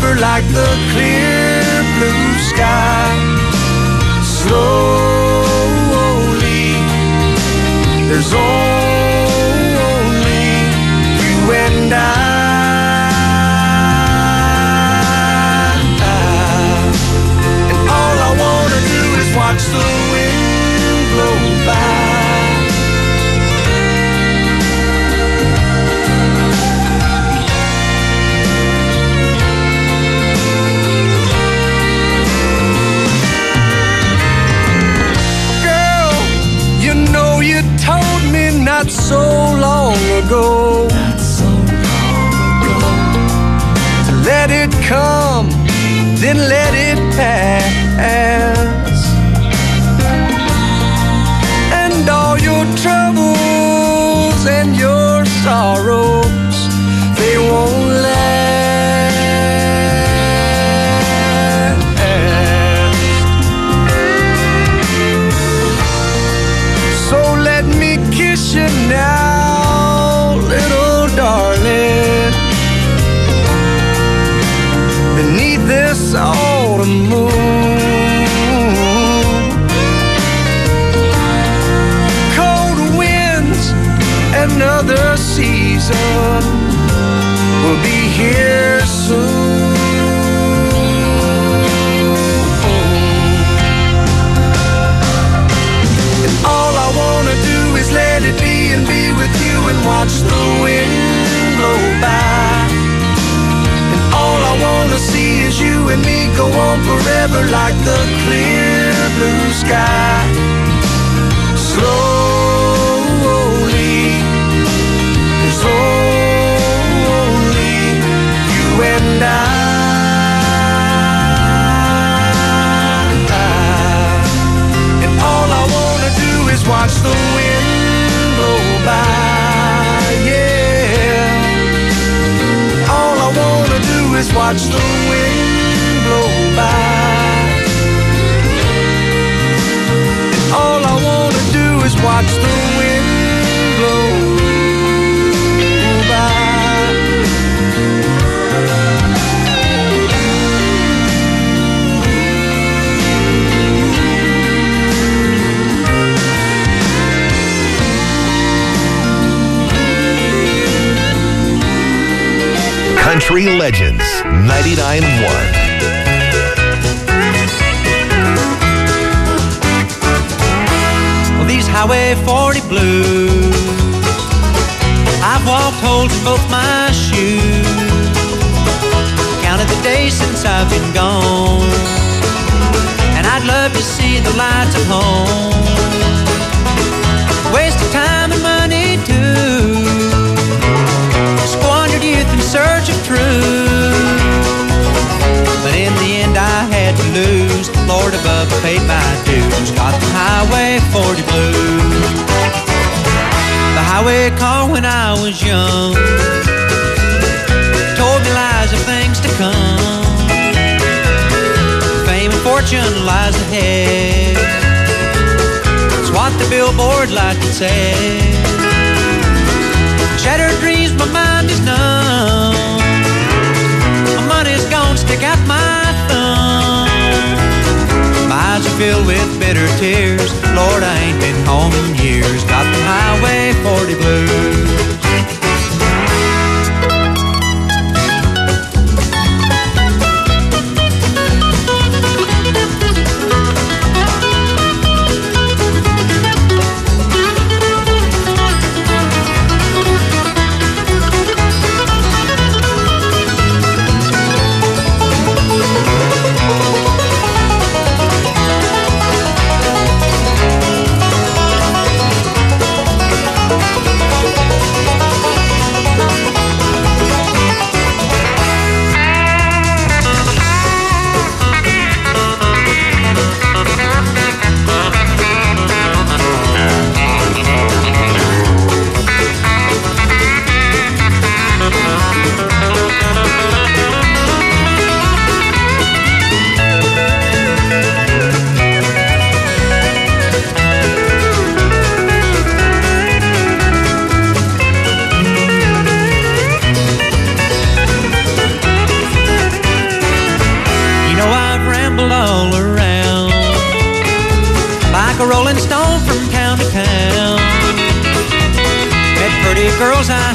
forever like the clear blue sky. Slowly, there's only you and I. And all I wanna do is watch the wind blow by. You told me not so long ago, to let it come, then let it pass. And all your troubles and your sorrows, they won't last. So let me kiss you now, little darling, beneath this autumn moon. Cold winds, another season will be here soon. And all I wanna do is let it be and be with you and watch the wind blow by. And all I wanna see is you and me go on forever like the clear blue sky. Slowly, there's only you and I. And all I wanna do is watch the wind blow by, yeah. All I wanna do is watch the wind blow by. And all I wanna do is watch the wind blow by. Country Legends 99.1. Well, these Highway 40 blues, I've walked holes in both my shoes, counted the days since I've been gone, and I'd love to see the lights of home. Wasted time and money too, squandered youth in search of truth, but in the end I had to lose. Lord above paid my dues, got the Highway 40 blues. The highway car when I was young told me lies of things to come. Fame and fortune lies ahead, it's what the billboard like to say. Shattered dreams, my mind is numb, my money's gone, stick out my thumb. My eyes are filled with bitter tears, Lord, I ain't been home in years. Got the Highway 40 blues.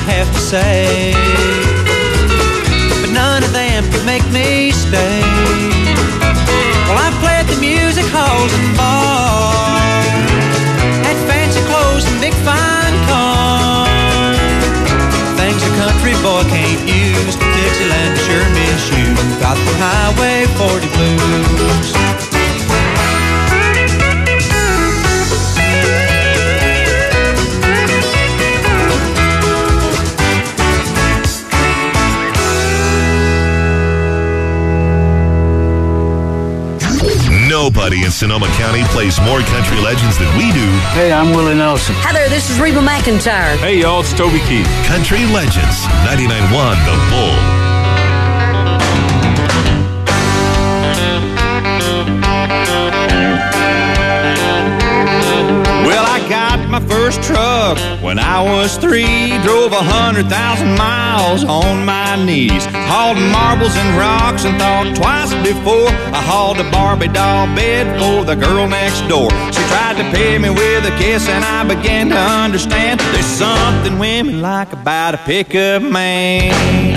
have to say, but none of them could make me stay. Well, I've played the music halls and bars, had fancy clothes and big fine cars, things a country boy can't use. Dixieland sure miss you. Got the Highway 40 blues. Nobody in Sonoma County plays more country legends than we do. Hey, I'm Willie Nelson. Hi there, this is Reba McEntire. Hey, y'all, it's Toby Keith. Country Legends, 99.1 The Bull. Well, I got my first truck when I was 3. Drove 100,000 miles on my knees. Hauled marbles and rocks and thought twice before I hauled a Barbie doll bed for the girl next door. She tried to pay me with a kiss and I began to understand there's something women like about a pickup man.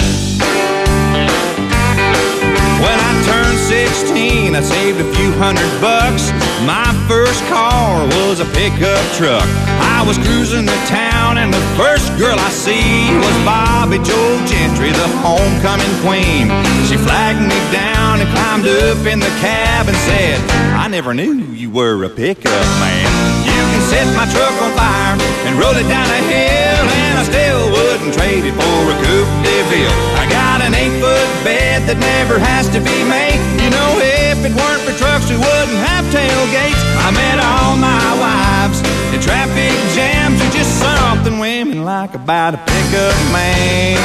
When I turned 16, I saved a few $100. My first car was a pickup truck. I was cruising the town and the first girl I see was Bobby Joe Gentry, the homecoming queen. She flagged me down and climbed up in the cab and said, I never knew you were a pickup man. You can set my truck on fire and roll it down a hill, and I still wouldn't trade it for a Coupe de Ville. I got an 8-foot bed that never has to be made. You know, if it weren't for trucks, we wouldn't have tailgates. I met all my wives in traffic jams. There's just something women like about a pickup man.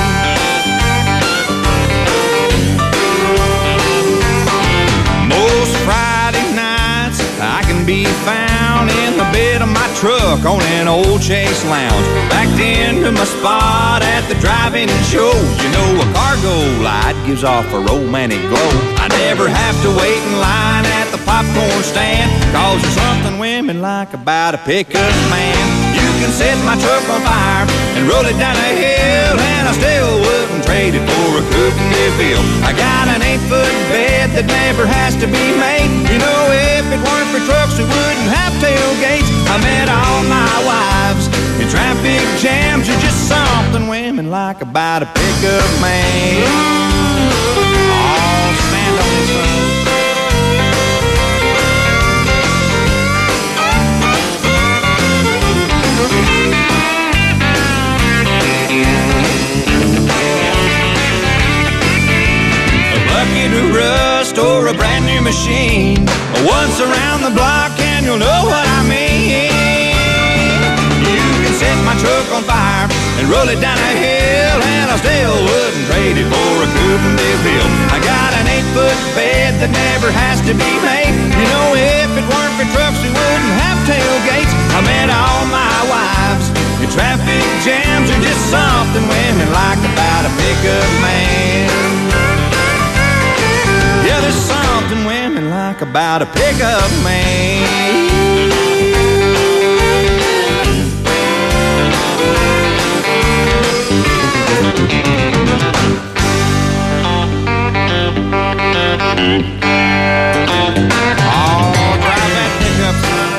Most Friday nights I can be found in the bed of my truck on an old Chase Lounge, backed into my spot at the drive-in show. You know, a cargo light gives off a romantic glow. I never have to wait in line at the popcorn stand, 'cause there's something women like about a pickup man. You can set my truck on fire and roll it down a hill, and I still wouldn't trade it for a Coupe de Ville. I got an 8-foot bed that never has to be made. You know, if it weren't for trucks, we wouldn't have tailgates. I met all my wives in traffic jams. There's just something women like about a pickup man. Oh, stand on this road. A bucket of rust or a brand new machine, once around the block and you'll know what I mean. You can set my truck on fire and roll it down a hill, and I still wouldn't trade it for a Coupe de Ville. I got an 8-foot bed that never has to be made. You know, if it weren't for trucks, we wouldn't have tailgates. I met all my wives in traffic jams. There's just something women like about a pickup man. Yeah, there's something women like about a pickup man. Oh, drive that pickup, son.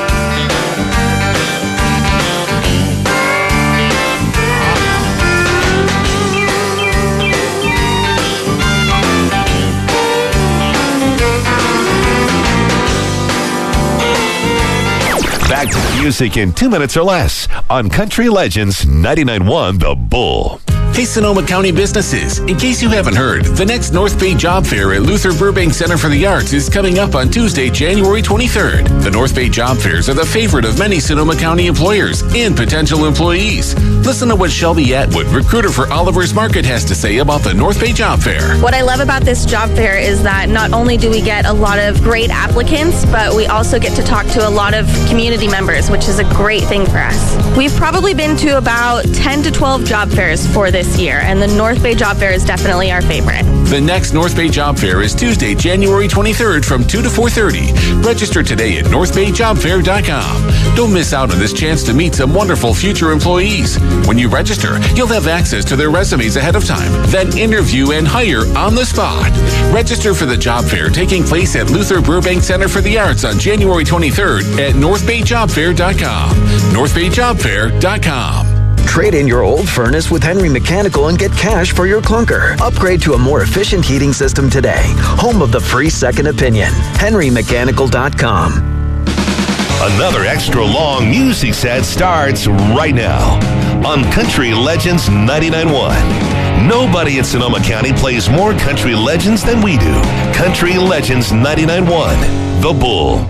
Back to the music in 2 minutes or less on Country Legends 99.1 The Bull. Hey, Sonoma County businesses. In case you haven't heard, the next North Bay Job Fair at Luther Burbank Center for the Arts is coming up on Tuesday, January 23rd. The North Bay Job Fairs are the favorite of many Sonoma County employers and potential employees. Listen to what Shelby Atwood, recruiter for Oliver's Market, has to say about the North Bay Job Fair. What I love about this job fair is that not only do we get a lot of great applicants, but we also get to talk to a lot of community members, which is a great thing for us. We've probably been to about 10 to 12 job fairs for this this year, and the North Bay Job Fair is definitely our favorite. The next North Bay Job Fair is Tuesday, January 23rd from 2 to 4:30. Register today at northbayjobfair.com. Don't miss out on this chance to meet some wonderful future employees. When you register, you'll have access to their resumes ahead of time, then interview and hire on the spot. Register for the job fair taking place at Luther Burbank Center for the Arts on January 23rd at northbayjobfair.com. northbayjobfair.com. Trade in your old furnace with Henry Mechanical and get cash for your clunker. Upgrade to a more efficient heating system today. Home of the free second opinion. HenryMechanical.com. Another extra long music set starts right now on Country Legends 99.1. Nobody in Sonoma County plays more country legends than we do. Country Legends 99.1, The Bull.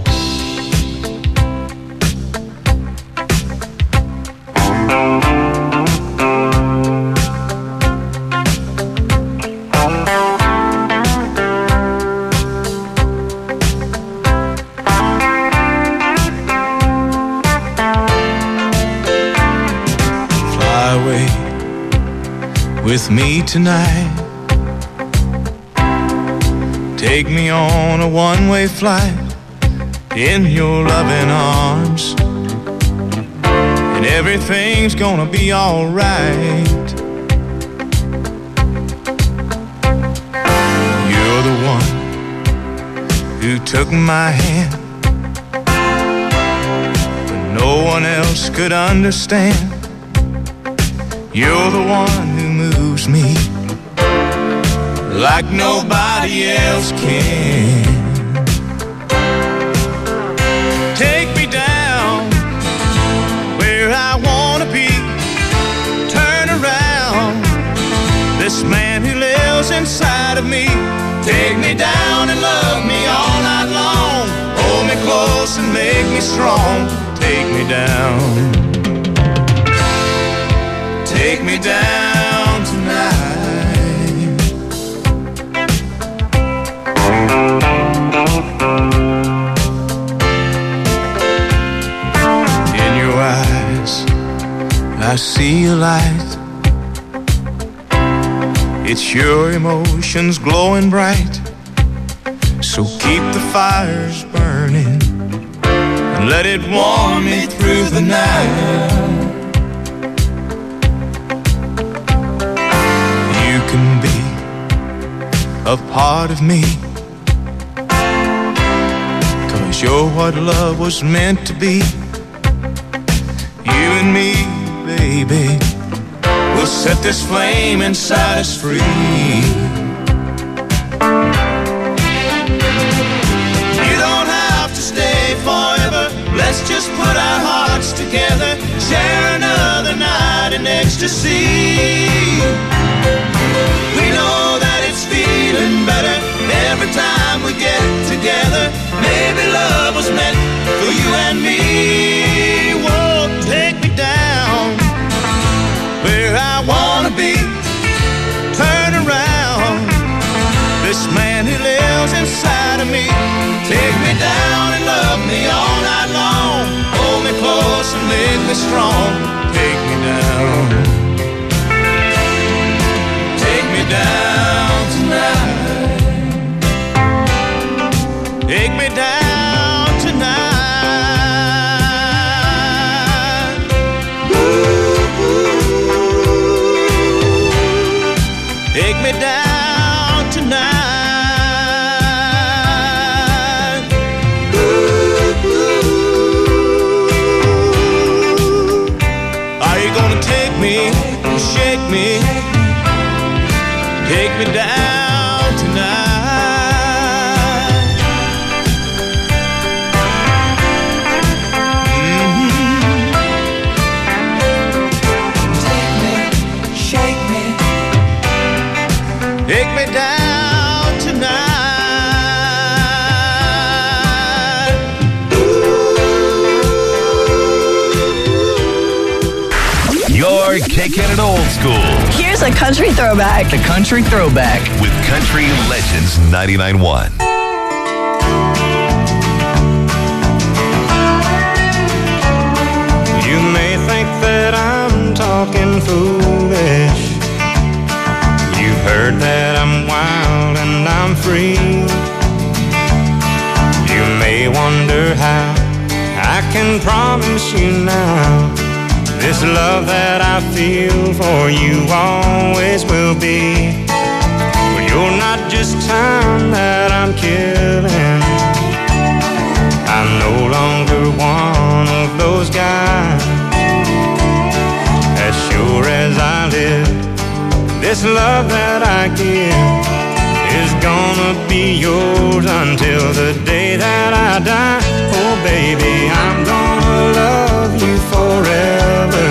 With me tonight, take me on a one-way flight in your loving arms, and everything's gonna be all right. You're the one who took my hand when no one else could understand. You're the one who moves me like nobody else can. Take me down where I wanna be. Turn around this man who lives inside of me. Take me down and love me all night long. Hold me close and make me strong. Take me down. Take me down tonight. In your eyes, I see a light. It's your emotions glowing bright. So keep the fires burning and let it warm me through the night. Can be a part of me, 'cause you're what love was meant to be. You and me, baby, we'll set this flame inside us free. You don't have to stay forever. Let's just put our hearts together, share another night in ecstasy. We know that it's feeling better every time we get together. Maybe love was meant for you and me. Whoa, take me down where I wanna be. Turn around this man who lives inside of me. Take me down and love me all night long. Hold me close and make me strong. Take me down. Down tonight. Take me down tonight. Ooh, ooh. Take me down tonight. Ooh, ooh. Are you gonna take me and shake me? Take me down tonight. Mm-hmm. Take me, shake me. Take me down tonight. You're kicking it old school. Here's a country throwback. The Country Throwback With Country Legends 99.1. You may think that I'm talking foolish, can promise you now, this love that I feel for you always will be. But you're not just time that I'm killing. I'm no longer one of those guys. As sure as I live, this love that I give is gonna be yours until the day that I die. Oh baby, I'm gonna love you forever,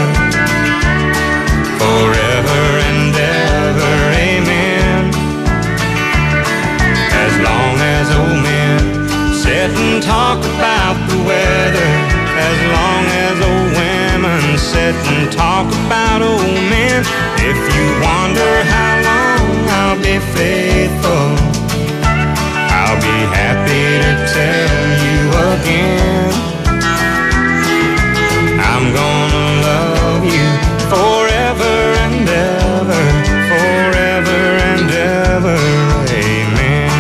forever and ever, amen. As long as old men sit and talk about the weather, as long as old women sit and talk about old men. If you wonder how long I'll be faithful, I'll be happy to tell you again. I'm gonna love you forever and ever, forever and ever, amen.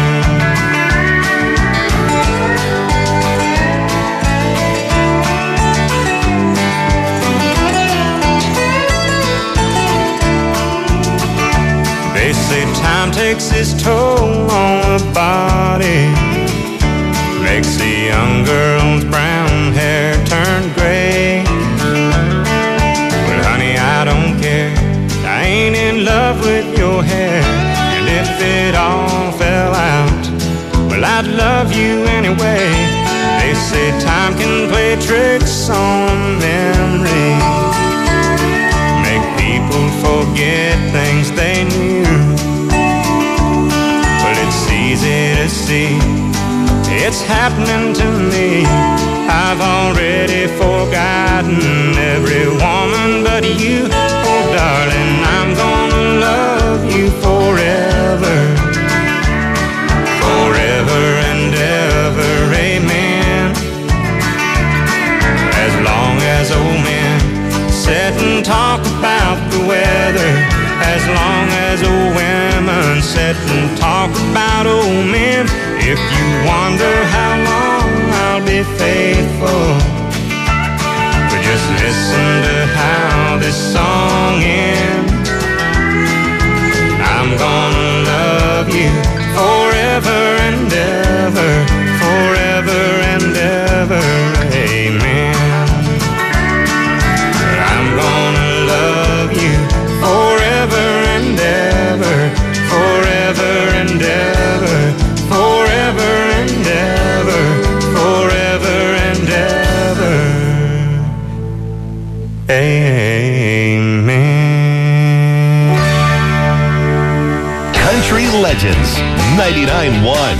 They say time takes its toll on the body, makes the young girl's brown hair turn gray. Well, honey, I don't care, I ain't in love with your hair. And if it all fell out, well, I'd love you anyway. They say time can play tricks on memory, make people forget things they knew. Well, it's easy to see, it's happening to me. I've already forgotten every woman but you. Oh darling, I'm gonna love you forever, forever and ever, amen. As long as old men sit and talk about the weather, as long as old women sit and talk about old men. If you wonder how long I'll be faithful, but just listen to how this song ends. I'm gonna love you forever and ever, forever and ever, amen. I'm gonna love you forever and ever, forever and ever, forever and ever, forever and ever, amen. Country Legends 99.1.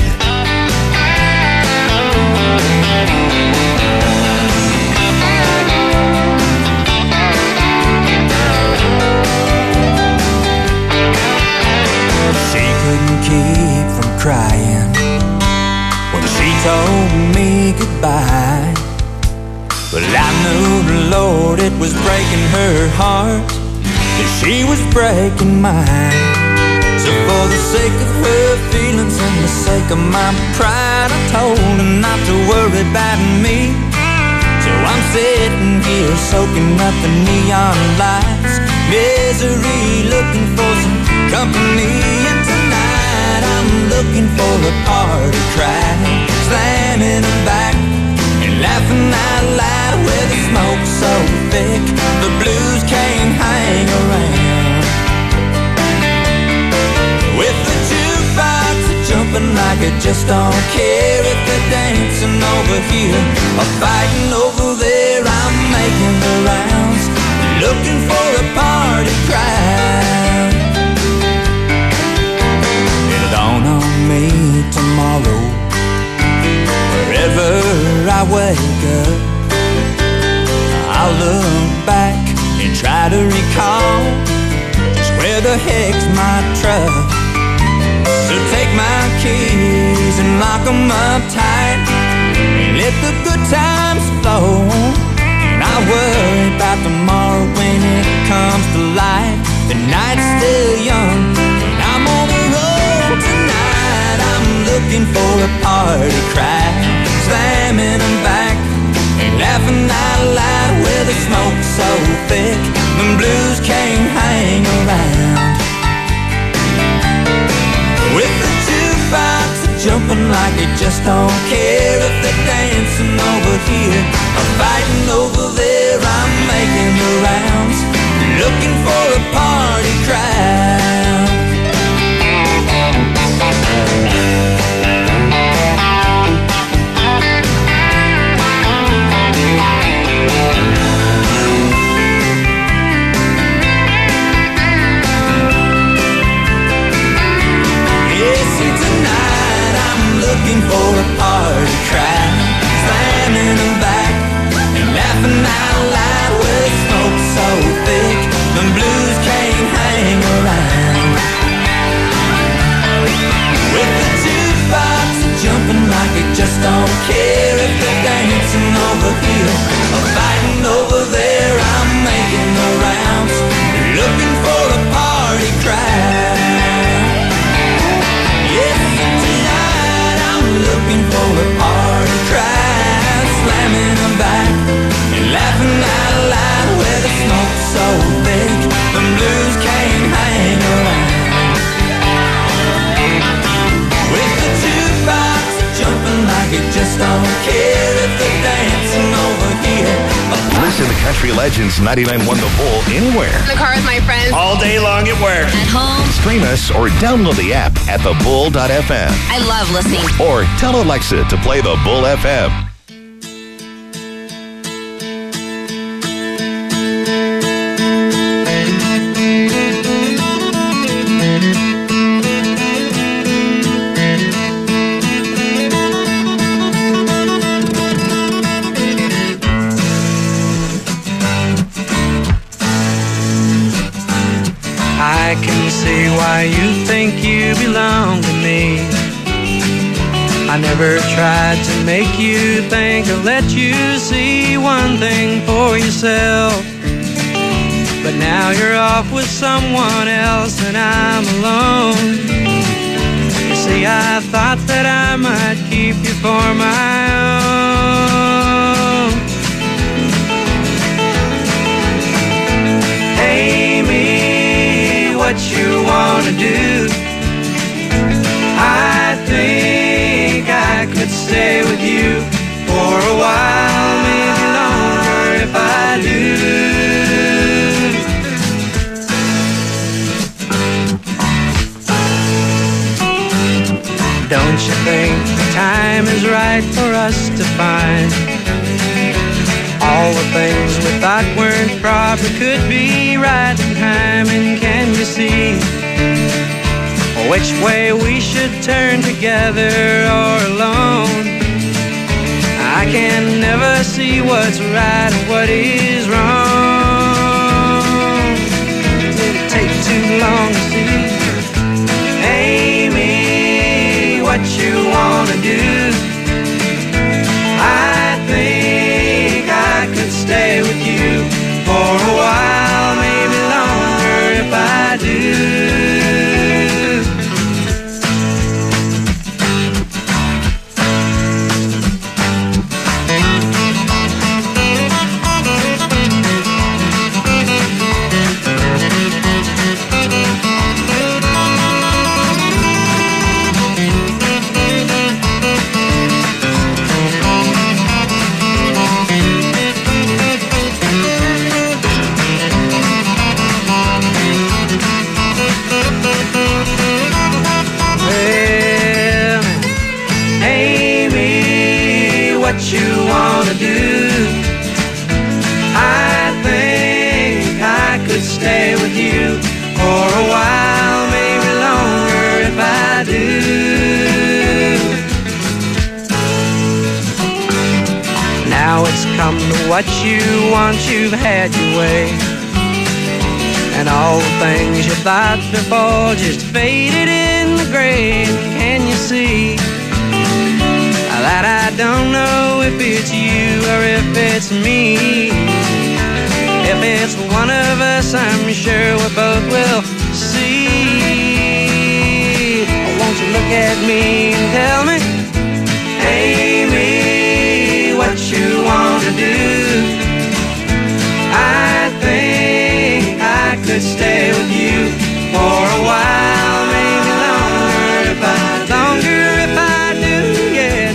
Keep from crying when she told me goodbye. Well, I knew the Lord, it was breaking her heart, that she was breaking mine. So for the sake of her feelings and the sake of my pride, I told her not to worry about me. So I'm sitting here soaking up the neon lights, misery, looking for some company. And tonight I'm looking for a party crowd, slamming them back and laughing out loud. Where the smoke's so thick, the blues can't hang around. With the jukebox jumping like it just don't care. If they're dancing over here or fighting over there, I'm making the rounds, looking for a party crowd. It'll dawn on me tomorrow, wherever I wake up, I'll look back and try to recall just where the heck's my truck. So take my keys and lock them up tight and let the good times flow. And I worry about tomorrow when it comes to light. The night's still young and I'm on the road tonight. I'm looking for a party crowd, slamming them back and laughing just don't care if they're dancing over here or fighting over there. I'm making the rounds, looking for a party crowd. Yes, and tonight I'm looking for a party crowd, slamming them back and laughing out loud with smoke so thick the blues can't hang around. With the jukebox jumping like it just don't care if they're dancing over here or fighting over there. I'm making the rounds, looking for a party crowd. Yes, tonight I'm looking for a party crowd, slamming them back and laughing out loud where the smoke's so thick the blues can't hang around. With the jukebox jumping like it just don't care if they're dancing over here. Listen to Country Legends 99.1 The Bull anywhere. In the car with my friends. All day long at work. At home. Stream us or download the app at thebull.fm. I love listening. Or tell Alexa to play The Bull FM. I can see why you think you belong to me. I never tried to make you think or let you see one thing for yourself. But now you're off with someone else and I'm alone. You see, I thought that I might keep you for my own. Amy, what you wanna do? I think I could stay with you for a while, maybe longer if I do. Don't you think the time is right for us to find all the things we thought weren't proper could be right in time? And can you see which way we should turn, together or alone? I can never see what's right and what is wrong. Did it take too long to see? Amy, what you wanna do? I think I could stay with you for a while, maybe longer if I do. What you wanna do? I think I could stay with you for a while, maybe longer if I do. Now it's come to what you want, you've had your way, and all the things you thought before just faded in the grave. Can you see that I don't know if it's you or if it's me? If it's one of us, I'm sure we both will see. Won't you look at me and tell me, Amy, what you wanna do? I think I could stay with you for a while, maybe longer if I do, yeah.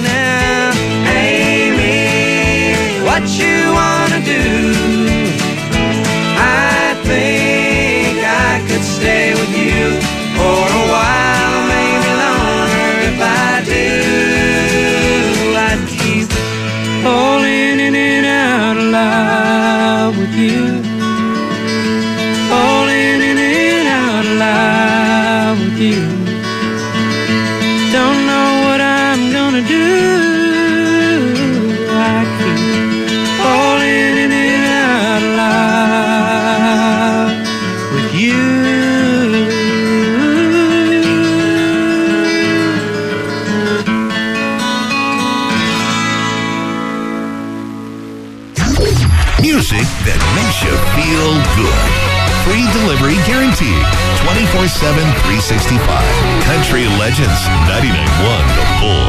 365. Country Legends 99.1 The Bull.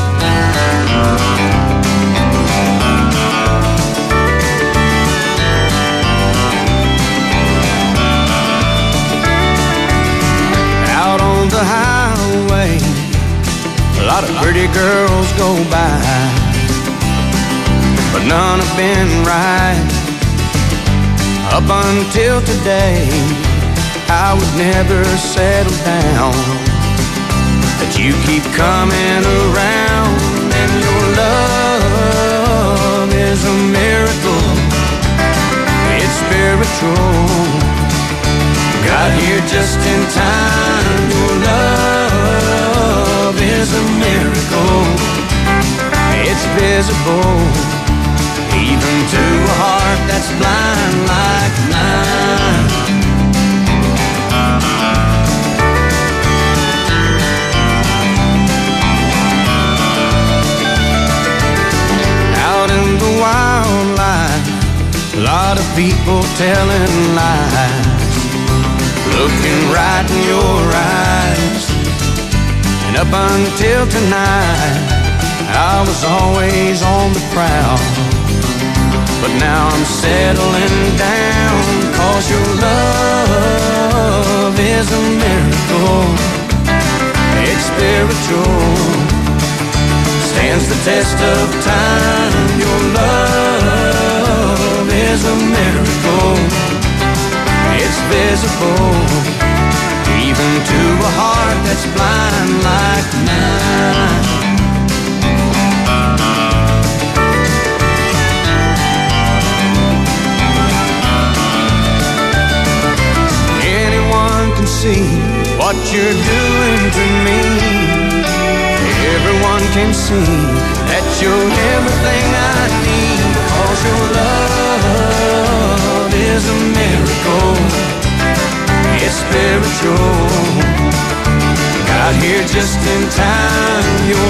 Out on the highway, a lot of pretty girls go by, but none have been right. Up until today, I would never settle down. But you keep coming around, and your love is a miracle. It's spiritual. Got here just in time. Your love is a miracle. It's visible, even to a heart that's blind like mine. Out in the wildlife, a lot of people telling lies, looking right in your eyes. And up until tonight, I was always on the prowl, but now I'm settling down, 'cause your love is a miracle. It's spiritual, stands the test of time. Your love is a miracle. It's visible, even to a heart that's blind like mine. See what you're doing to me. Everyone can see that you're everything I need, 'cause your love is a miracle. It's spiritual. Got here just in time. Your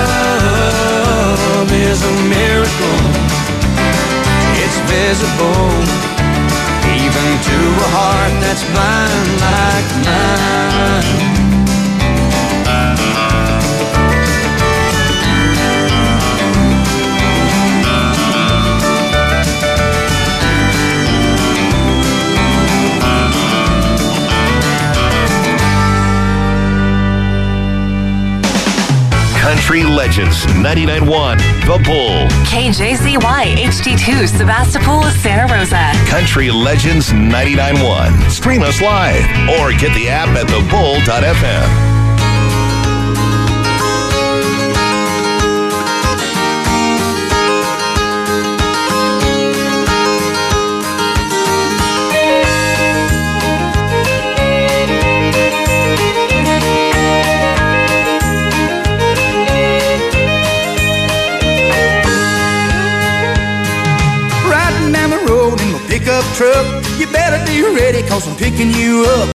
love is a miracle. It's visible, even to a heart that's blind like mine. Country Legends 99.1 The Bull. KJZY HD2 Sebastopol, Santa Rosa. Country Legends 99.1. Stream us live or get the app at thebull.fm. Truck, you better be ready, 'cause I'm picking you up